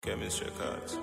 Chemistry cards.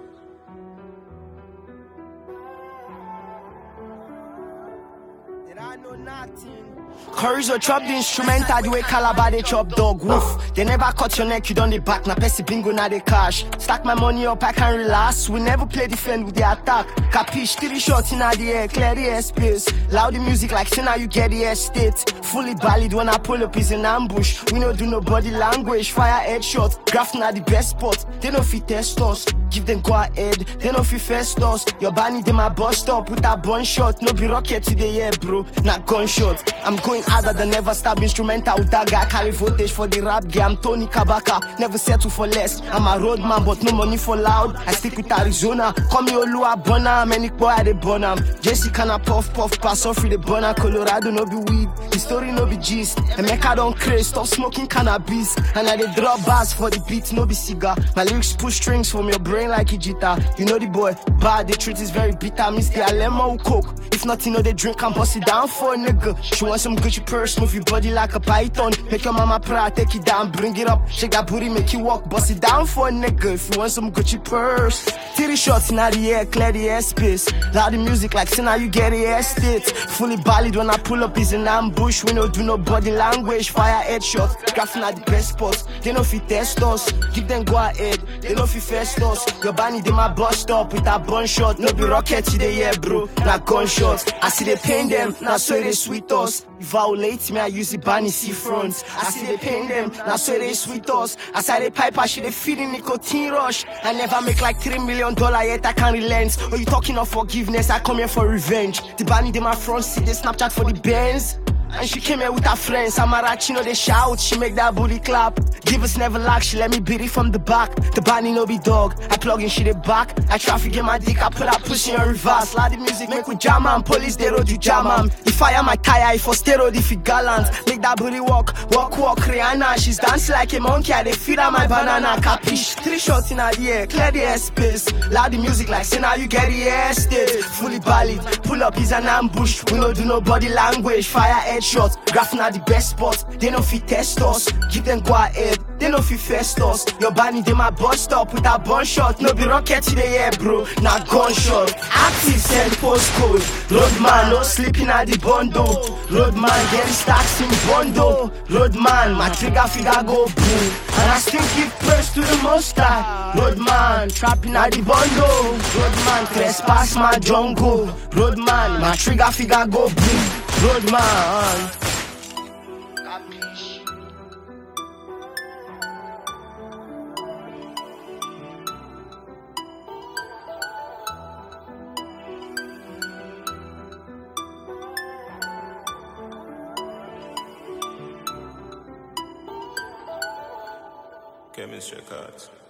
I know nothing. Chorizo chop the instrumental the way Calabar they chop dog woof. They never cut your neck, you done the back. Na Pessy bingo na the cash. Stack my money up, I can relax. We never play defend with the attack. Capiche, 3 shots in the air, clear the airspace. Loud the music like say now you get the estate. Fully valid when I pull up is an ambush. We no do no body language, fire headshot. Graph na the best spot. They no fit test us. Give them go ahead, they no fit first us. Your bunny they my bust stop with a bun shot. No be rocket today, yeah, bro. Not gunshot. I'm going harder than ever. Stab instrumental with that guy. Carry voltage for the rap game. I'm Tony Kabaka. Never settle for less. I'm a road man, but no money for loud. I stick with Arizona. Call me Olua Bona. Many boy I dey burn am. Jesse canna puff pass off with the burner. Colorado no be weed. The story no be gist. Emeka don't craze. Stop smoking cannabis. And I dey drop bars for the beat. No be cigar. My lyrics push strings from your brain like Ijita. You know the boy. Bad. The truth is very bitter. Miss the Alema who coke. If not, you know they drink and bust it down for a nigga. She wants some Gucci purse, move your body like a python. Make your mama proud, take it down, bring it up. Shake that booty, make you walk, bust it down for a nigga. If you want some Gucci purse, 3 shots in the air, clear the airspace. Loud the music like say now you get the estate. Fully valid when I pull up is an ambush. We no do no body language, fire headshot. Graphing at the best spots. They no fit test us, give them go ahead. They no fit first us. Your bunny they my bust up with a bun shot. No be rocket today, yeah, bro. Not gunshots. I see they pain them, now so they sweet us. You violate me, I use the bunny see fronts. I see they pain them, now so they sweet us. I say they pipe, I should they feeding nicotine rush. I never make like $3 million yet, I can't relent. Oh, you talking of forgiveness, I come here for revenge. The bunny they my front seat, they Snapchat for the Benz. And she came here with her friends, Amarachi, they shout, she make that booty clap. Give us never lack, she let me beat it from the back. The bunny no be dog, I plug in shit back. I traffic in my dick, I put that pussy in reverse. Loud the music, make with jam man, police they road you jam man. If fire my tire, if for steroid, if it gallant. Make that booty walk, Rihanna. She's dancing like a monkey, I they feed her my banana, capiche. 3 shots in the air, clear the airspace. Loud the music like say now you get the estate. Fully valid, pull up is an ambush. We no do no body language, fire headshot. Graphing at the best spot. They no fit test us, give them go ahead. They no fit first us. Your bunny they my bust up with a bun shot. No be rocket today, yeah, bro. Not gunshot. Active send postcode. Roadman no sleeping at the bundle. Roadman getting stacks in bundle. Roadman my trigger figure go boom. And I still give praise to the monster. Roadman trapping at the bundle. Roadman trespass my jungle. Roadman my trigger figure go boom. Roadman. Chemistry cards.